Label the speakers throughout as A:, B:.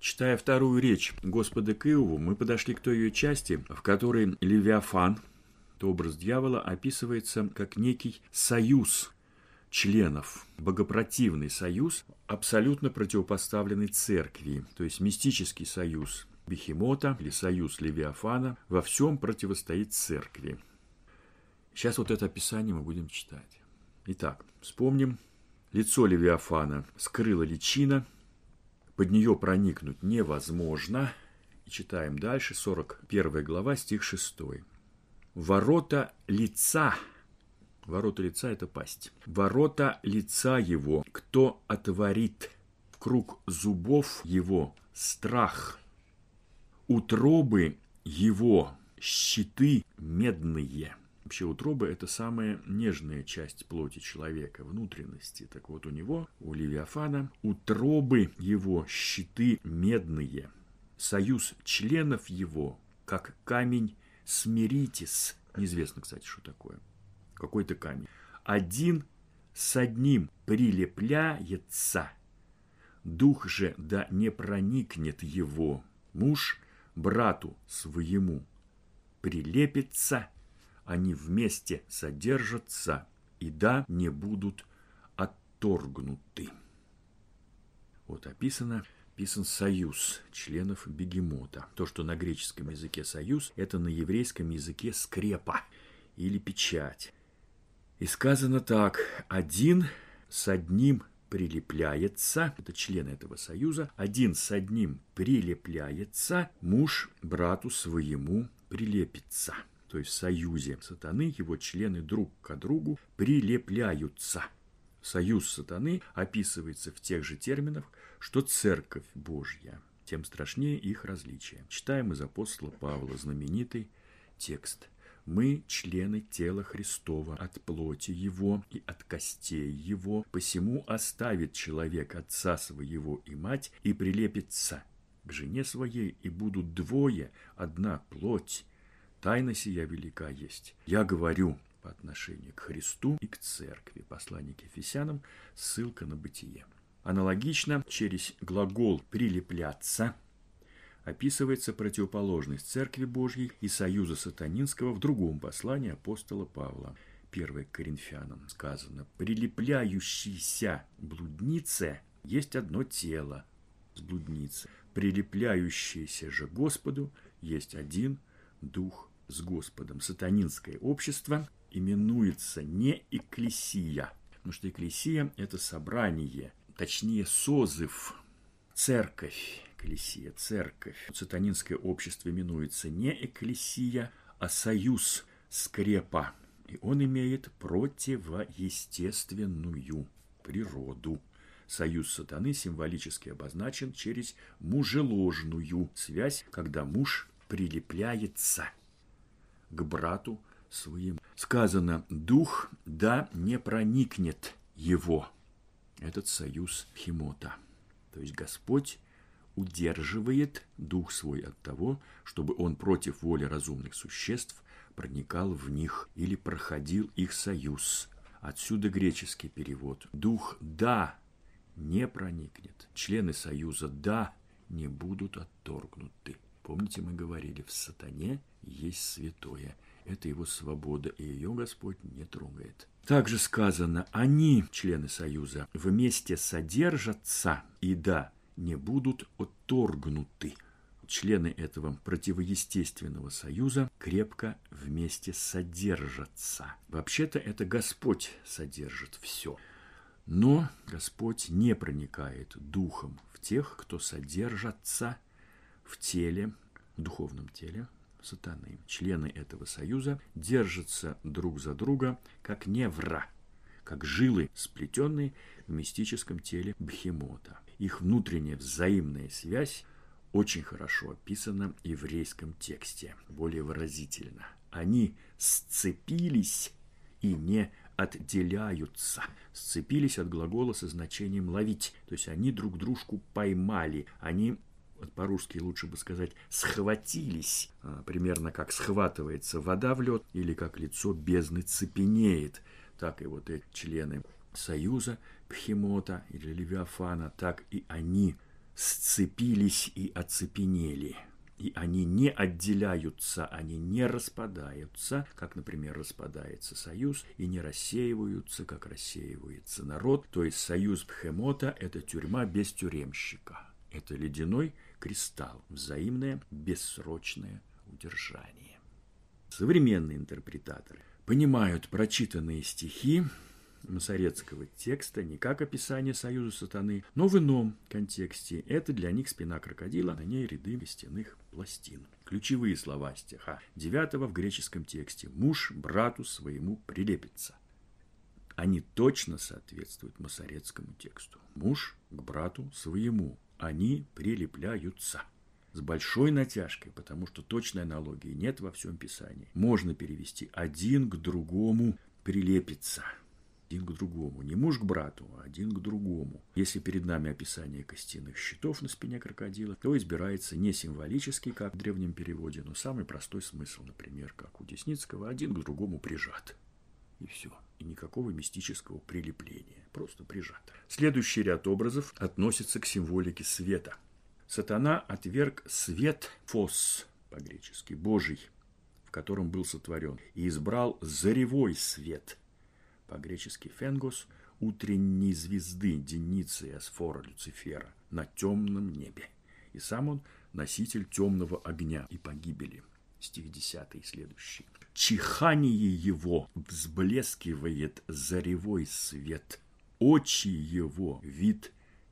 A: Читая вторую речь Господа к Иову, мы подошли к той ее части, в которой Левиафан, то образ дьявола, описывается как некий союз членов, богопротивный союз, абсолютно противопоставленный церкви, то есть мистический союз Бехемота или союз Левиафана во всем противостоит церкви. Сейчас вот это описание мы будем читать. Итак, вспомним. Лицо Левиафана скрыла личина, под нее проникнуть невозможно. И читаем дальше, 41 глава, стих 6. Ворота лица – это пасть. Ворота лица его, кто отворит, круг зубов его – страх. Утробы его – щиты медные. Вообще утроба – это самая нежная часть плоти человека, внутренности. Так вот у него, у Левиафана, утробы его – щиты медные. Союз членов его, как камень смиритис. Неизвестно, кстати, что такое. Какой-то камень. Один с одним прилепляется, дух же да не проникнет его. Муж брату своему прилепится, они вместе содержатся, и да не будут отторгнуты. Вот описан союз членов бегемота. То, что на греческом языке союз, это на еврейском языке скрепа или печать. И сказано так: один с одним прилепляется, это члены этого союза, один с одним прилепляется, муж брату своему прилепится. То есть в союзе сатаны его члены друг к другу прилепляются. Союз сатаны описывается в тех же терминах, что Церковь Божья. Тем страшнее их различия. Читаем из апостола Павла знаменитый текст. «Мы члены тела Христова, от плоти Его и от костей Его, посему оставит человек отца своего и мать и прилепится к жене своей, и будут двое, одна плоть. Тайна сия велика есть. Я говорю по отношению к Христу и к Церкви». Послание к Ефесянам, ссылка на Бытие. Аналогично, через глагол «прилепляться» описывается противоположность Церкви Божьей и союза сатанинского в другом послании апостола Павла. 1 Коринфянам сказано: «Прилепляющийся блуднице есть одно тело с блудницей, прилепляющийся же Господу есть один дух с Господом». Сатанинское общество именуется не экклесия, потому что экклесия – это собрание, точнее созыв, церковь. Экклесия, церковь. Сатанинское общество именуется не экклесия, а союз скрепа. И он имеет противоестественную природу. Союз сатаны символически обозначен через мужеложную связь, когда муж прилепляется к брату своему. Сказано: «Дух да не проникнет его». Этот союз Бехемота. То есть Господь удерживает дух свой от того, чтобы он против воли разумных существ проникал в них или проходил их союз. Отсюда греческий перевод. Дух да не проникнет. Члены союза да не будут отторгнуты. Помните, мы говорили, в сатане есть святое. Это его свобода, и ее Господь не трогает. Также сказано: они, члены союза, вместе содержатся, и да не будут отторгнуты. Члены этого противоестественного союза крепко вместе содержатся. Вообще-то это Господь содержит все. Но Господь не проникает духом в тех, кто содержатся в теле, в духовном теле сатаны. Члены этого союза держатся друг за друга, как невра, как жилы, сплетенные в мистическом теле Бехемота. Их внутренняя взаимная связь очень хорошо описана в еврейском тексте, более выразительно. Они сцепились и не отделяются. Сцепились от глагола со значением «ловить». То есть они друг дружку поймали. Они, по-русски лучше бы сказать, схватились. Примерно как схватывается вода в лед или как лицо бездны цепенеет. Так и вот эти члены союза Бехемота или Левиафана, так и они сцепились и оцепенели. И они не отделяются, они не распадаются, как, например, распадается союз, и не рассеиваются, как рассеивается народ. То есть союз Бхемота – это тюрьма без тюремщика. Это ледяной кристалл, взаимное бессрочное удержание. Современные интерпретаторы понимают прочитанные стихи масоретского текста не как описание союза сатаны, но в ином контексте. Это для них спина крокодила, на ней ряды костяных пластин. Ключевые слова стиха 9 в греческом тексте «муж брату своему прилепится». Они точно соответствуют масоретскому тексту. Муж к брату своему. Они прилепляются. С большой натяжкой, потому что точной аналогии нет во всем Писании. Можно перевести один к другому прилепится. Один к другому. Не муж к брату, а один к другому. Если перед нами описание костяных щитов на спине крокодила, то избирается не символический, как в древнем переводе, но самый простой смысл, например, как у Десницкого, один к другому прижат. И все. И никакого мистического прилепления. Просто прижат. Следующий ряд образов относится к символике света. Сатана отверг свет, фос по-гречески, Божий, в котором был сотворен, и избрал заревой свет, по-гречески фенгос, утренней звезды, деницы Асфора Люцифера, на темном небе. И сам он носитель темного огня и погибели. Стих 10 и следующий. Чихание его взблескивает заревой свет, очи его вид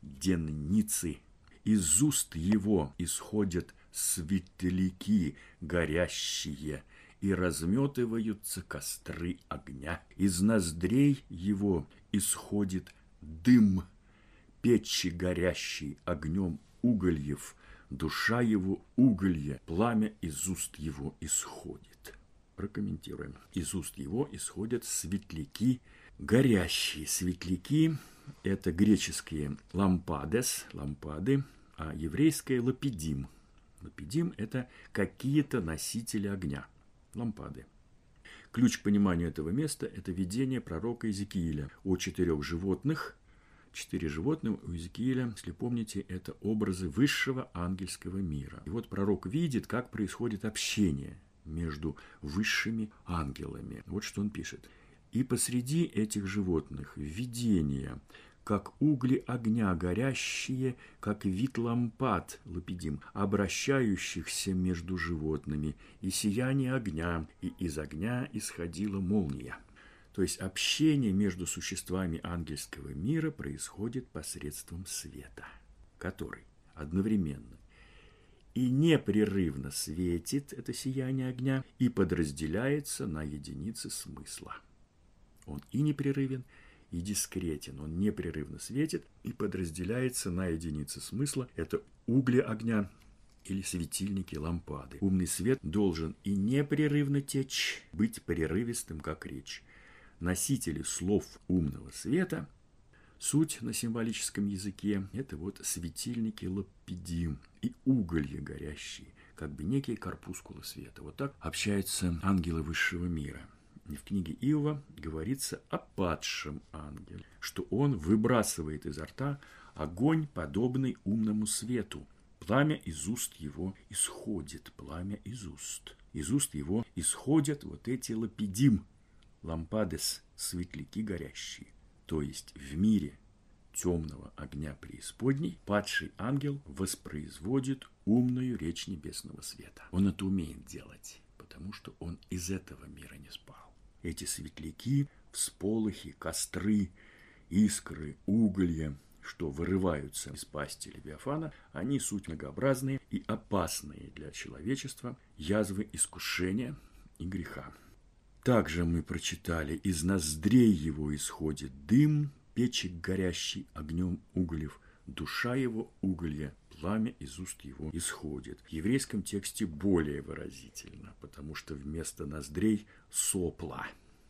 A: денницы, из уст его исходят светляки горящие, и разметываются костры огня. Из ноздрей его исходит дым, печи горящий огнем угольев, душа его уголье, пламя из уст его исходит. Прокомментируем. Из уст его исходят светляки горящие. Светляки – это греческие лампадес, лампады, а еврейское лапидим. Лапидим – это какие-то носители огня. Лампады. Ключ к пониманию этого места – это видение пророка Иезекииля о 4 животных. 4 животных у Иезекииля, если помните, это образы высшего ангельского мира. И вот пророк видит, как происходит общение между высшими ангелами. Вот что он пишет. «И посреди этих животных видение, как угли огня горящие, как вид лампад, лапидим, обращающихся между животными, и сияние огня, и из огня исходила молния». То есть общение между существами ангельского мира происходит посредством света, который одновременно и непрерывно светит, это сияние огня, и подразделяется на единицы смысла. Он и непрерывен, и дискретен. Он непрерывно светит и подразделяется на единицы смысла. Это угли огня или светильники, лампады. Умный свет должен и непрерывно течь, быть прерывистым, как речь. Носители слов умного света, суть на символическом языке, это вот светильники лапидим и уголья горящие, как бы некие корпускулы света. Вот так общаются ангелы высшего мира. И в книге Иова говорится о падшем ангеле, что он выбрасывает изо рта огонь, подобный умному свету. Пламя из уст его исходит, пламя из уст. Из уст его исходят вот эти лапидим, лампадес, светляки горящие. То есть в мире темного огня преисподней падший ангел воспроизводит умную речь небесного света. Он это умеет делать, потому что он из этого мира не спал. Эти светляки, всполохи, костры, искры, уголья, что вырываются из пасти Левиафана, они суть многообразные и опасные для человечества, язвы искушения и греха. Также мы прочитали, из ноздрей его исходит дым, печи горящий огнем углев, душа его уголья, пламя из уст его исходит. В еврейском тексте более выразительно, потому что вместо ноздрей сопла.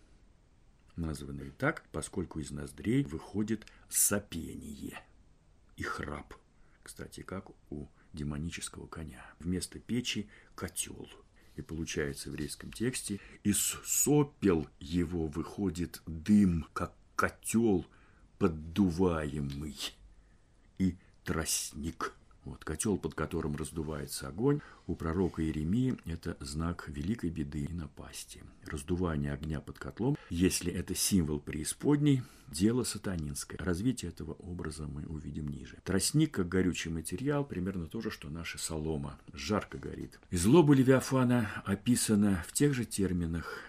A: Названные так, поскольку из ноздрей выходит сопение и храп. Кстати, как у демонического коня. Вместо печи котел. И получается в еврейском тексте из сопел его выходит дым, как котел поддуваемый, и тростник. Вот, котел, под которым раздувается огонь, у пророка Иеремии это знак великой беды и напасти. Раздувание огня под котлом, если это символ преисподней, дело сатанинское. Развитие этого образа мы увидим ниже. Тростник, как горючий материал, примерно то же, что наша солома. Жарко горит. И злоба Левиафана описана в тех же терминах,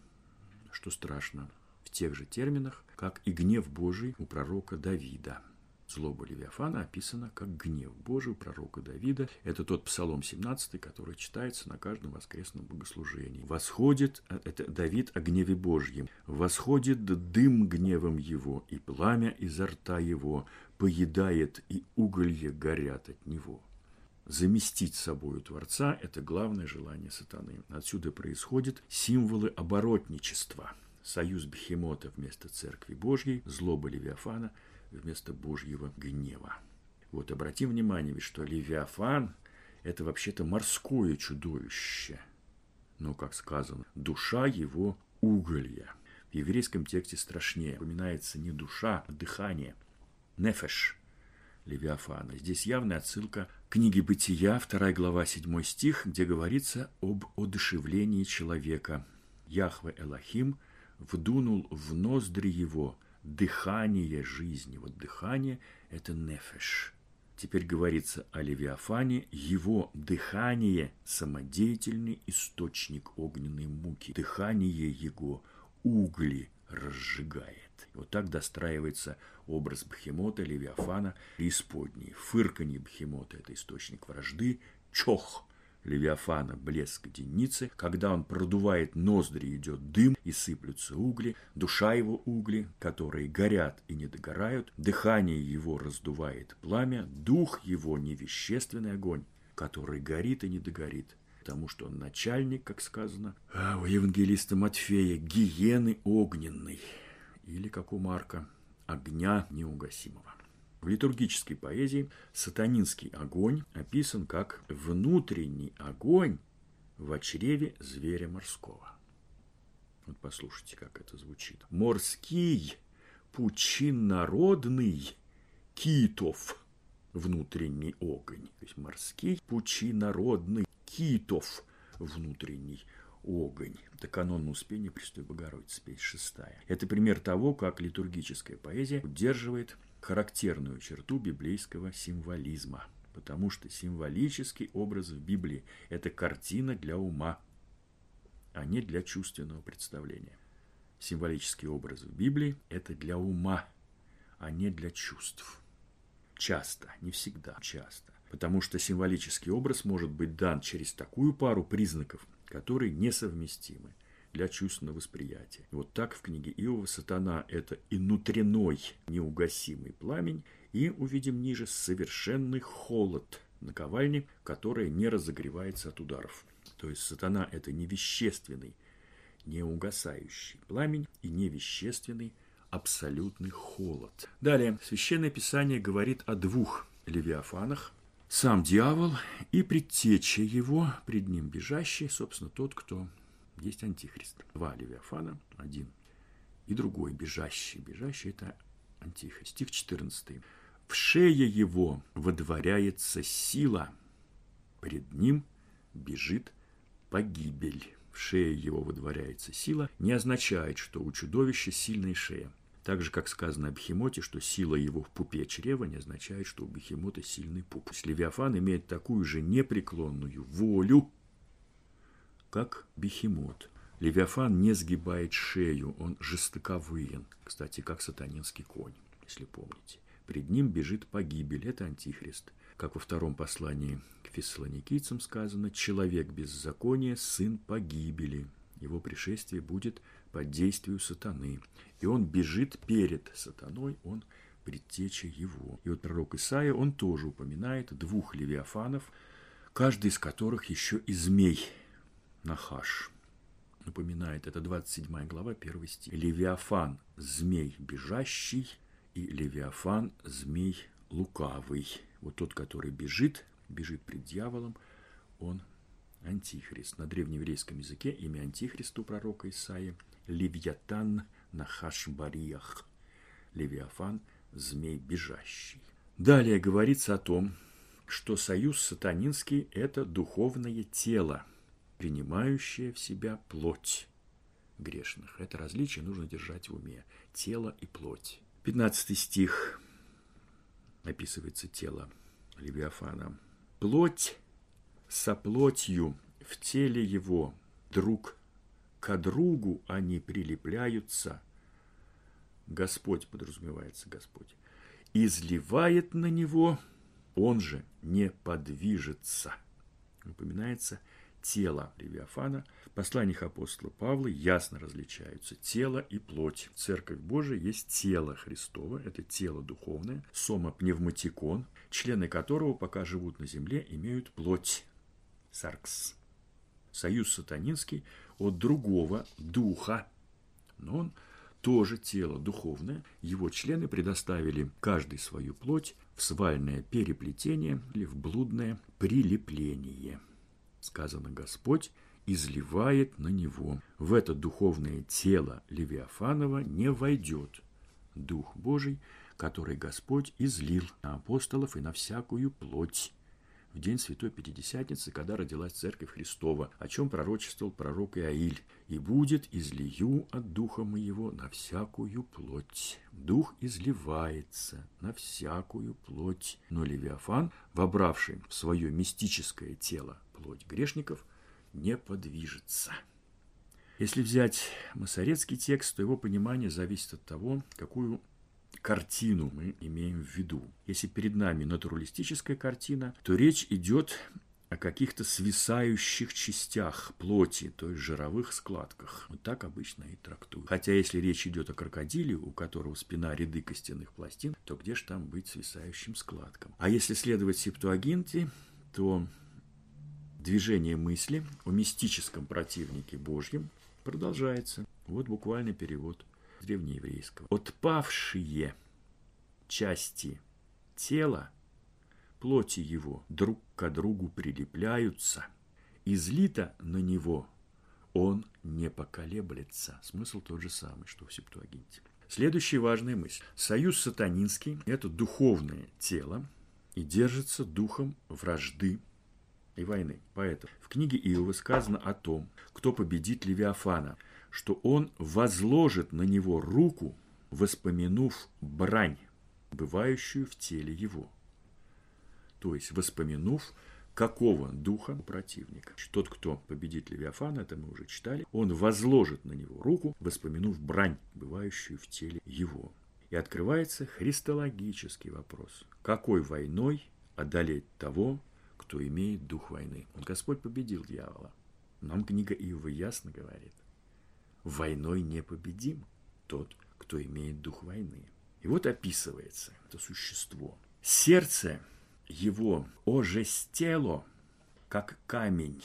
A: что страшно, в тех же терминах, как и гнев Божий у пророка Давида. Злоба Левиафана описана как гнев Божий у пророка Давида. Это тот Псалом 17, который читается на каждом воскресном богослужении. Восходит, это Давид о гневе Божьем. Восходит дым гневом его, и пламя изо рта его поедает, и уголья горят от него. Заместить собою Творца – это главное желание сатаны. Отсюда происходят символы оборотничества. Союз Бехемота вместо Церкви Божьей, злоба Левиафана вместо Божьего гнева. Вот обратим внимание, ведь что Левиафан – это вообще-то морское чудовище. Но, как сказано, душа его уголья. В еврейском тексте страшнее. Упоминается не душа, а дыхание. Нефеш Левиафана. Здесь явная отсылка к книге Бытия, 2 глава, 7 стих, где говорится об одушевлении человека. Яхве Элохим вдунул в ноздри его дыхание жизни. Вот дыхание – это нефеш. Теперь говорится о Левиафане. Его дыхание – самодеятельный источник огненной муки. Дыхание его угли разжигает. Вот так достраивается образ Бехемота, Левиафана, преисподней. Фырканье Бехемота – это источник вражды. Чох Левиафана – блеск деницы. Когда он продувает ноздри, идет дым и сыплются угли. Душа его угли, которые горят и не догорают. Дыхание его раздувает пламя. Дух его – невещественный огонь, который горит и не догорит. Потому что он начальник, как сказано у евангелиста Матфея, гиены огненной. Или, как у Марка, огня неугасимого. В литургической поэзии сатанинский огонь описан как внутренний огонь в чреве зверя морского. Вот послушайте, как это звучит. Морский, пучинородный, китов, внутренний огонь. То есть морский, пучинородный, китов, внутренний огонь. Это канон Успения Пресвятой Богородицы, песнь 6. Это пример того, как литургическая поэзия удерживает характерную черту библейского символизма. Потому что символический образ в Библии – это картина для ума, а не для чувственного представления. Символический образ в Библии – это для ума, а не для чувств. Часто, не всегда, часто. Потому что символический образ может быть дан через такую пару признаков, которые несовместимы для чувственного восприятия. Вот так в книге Иова сатана – это и внутренной неугасимый пламень, и, увидим ниже, совершенный холод наковальни, которая не разогревается от ударов. То есть сатана – это невещественный, неугасающий пламень и невещественный абсолютный холод. Далее, Священное Писание говорит о двух Левиафанах. Сам дьявол и предтеча его, пред ним бежащий, собственно, тот, кто есть антихрист. Два Левиафана, один и другой бежащий. Бежащий – это антихрист. Стих 14. «В шее его водворяется сила, пред ним бежит погибель». В шее его водворяется сила не означает, что у чудовища сильная шея. Так же, как сказано о Бехемоте, что сила его в пупе чрева, не означает, что у Бехемота сильный пуп. Левиафан имеет такую же непреклонную волю, как Бехемот. Левиафан не сгибает шею, он жестоковыен. Кстати, как сатанинский конь, если помните. Пред ним бежит погибель, это антихрист. Как во втором послании к фессалоникийцам сказано, человек беззакония, сын погибели. Его пришествие будет под действию сатаны. И он бежит перед сатаной, он предтеча его. И вот пророк Исаия, он тоже упоминает двух левиафанов, каждый из которых еще и змей, Нахаш. Напоминает, это 27 глава, 1 стих. Левиафан – змей бежащий, и Левиафан – змей лукавый. Вот тот, который бежит пред дьяволом, он антихрист. На древнееврейском языке имя антихриста у пророка Исаии – Левьятан Нахаш Бариях. Левиафан – змей бежащий. Далее говорится о том, что союз сатанинский – это духовное тело, принимающее в себя плоть грешных. Это различие нужно держать в уме. Тело и плоть. 15 стих описывается тело Левиафана. «Плоть со плотью в теле его, друг к другу они прилепляются». Господь, подразумевается Господь, изливает на него, он же не подвижется. Упоминается тело Левиафана. В посланиях апостола Павла ясно различаются тело и плоть. Церковь Божия есть тело Христово, это тело духовное, сомопневматикон, члены которого, пока живут на земле, имеют плоть, саркс. Союз сатанинский от другого духа, но он тоже тело духовное, его члены предоставили каждый свою плоть в свальное переплетение или в блудное прилепление. Сказано, Господь изливает на него. В это духовное тело Левиафанова не войдет Дух Божий, который Господь излил на апостолов и на всякую плоть в день Святой Пятидесятницы, когда родилась Церковь Христова, о чем пророчествовал пророк Иаиль. «И будет излию от Духа моего на всякую плоть». Дух изливается на всякую плоть. Но Левиафан, вобравший в свое мистическое тело плоть грешников, не подвижется. Если взять масоретский текст, то его понимание зависит от того, какую картину мы имеем в виду. Если перед нами натуралистическая картина, то речь идет о каких-то свисающих частях плоти, то есть жировых складках. Вот так обычно и трактуют. Хотя если речь идет о крокодиле, у которого спина ряды костяных пластин, то где же там быть свисающим складкам? А если следовать Септуагинте, то движение мысли о мистическом противнике Божьем продолжается. Вот буквальный перевод древнееврейского. «Отпавшие части тела, плоти его друг к другу прилепляются, излито на него, он не поколеблется». Смысл тот же самый, что в Септуагинте. Следующая важная мысль. Союз сатанинский – это духовное тело и держится духом вражды и войны. Поэтому в книге Иова сказано о том, кто победит Левиафана, что он возложит на него руку, воспомянув брань, бывающую в теле его. То есть, воспомянув, какого духа противника. Тот, кто победит Левиафана, это мы уже читали, он возложит на него руку, воспомянув брань, бывающую в теле его. И открывается христологический вопрос. Какой войной одолеть того, кто имеет дух войны? Вот Господь победил дьявола. Нам книга Иова ясно говорит. Войной непобедим тот, кто имеет дух войны. И вот описывается это существо. Сердце его ожестело, как камень,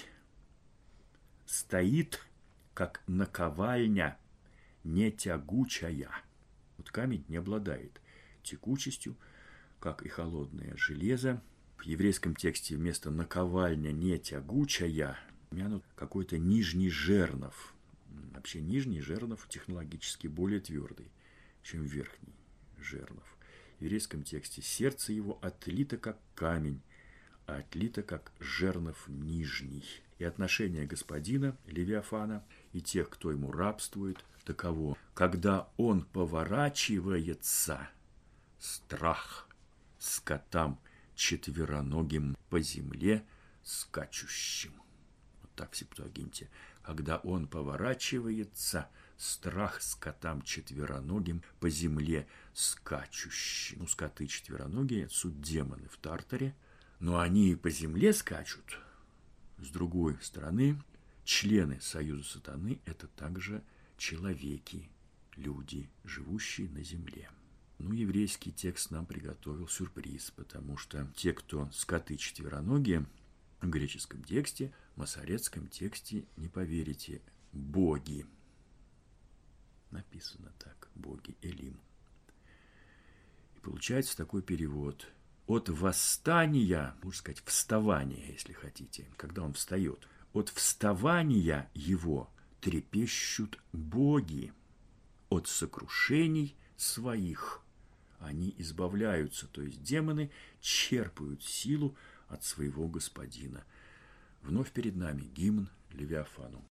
A: стоит, как наковальня, не тягучая. Вот камень не обладает текучестью, как и холодное железо. В еврейском тексте вместо наковальня не тягучая упомянут какой-то нижний жернов. Вообще нижний жернов технологически более твердый, чем верхний жернов. В еврейском тексте сердце его отлито как камень, а отлито как жернов нижний. И отношение господина Левиафана и тех, кто ему рабствует, таково. Когда он поворачивается, страх скотам четвероногим по земле скачущим. Вот так в Септуагинте. Когда он поворачивается, страх скотам четвероногим по земле скачущим. Ну, скоты четвероногие – это суть демоны в Тартаре, но они и по земле скачут. С другой стороны, члены союза сатаны – это также человеки, люди, живущие на земле. Ну, еврейский текст нам приготовил сюрприз, потому что те, кто скоты четвероногие, в греческом тексте, в масоретском тексте, не поверите, боги. Написано так, боги, Элим. И получается такой перевод. От восстания, можно сказать, вставания, если хотите, когда он встает, от вставания его трепещут боги, от сокрушений своих они избавляются, то есть демоны черпают силу от своего господина. Вновь перед нами гимн Левиафану.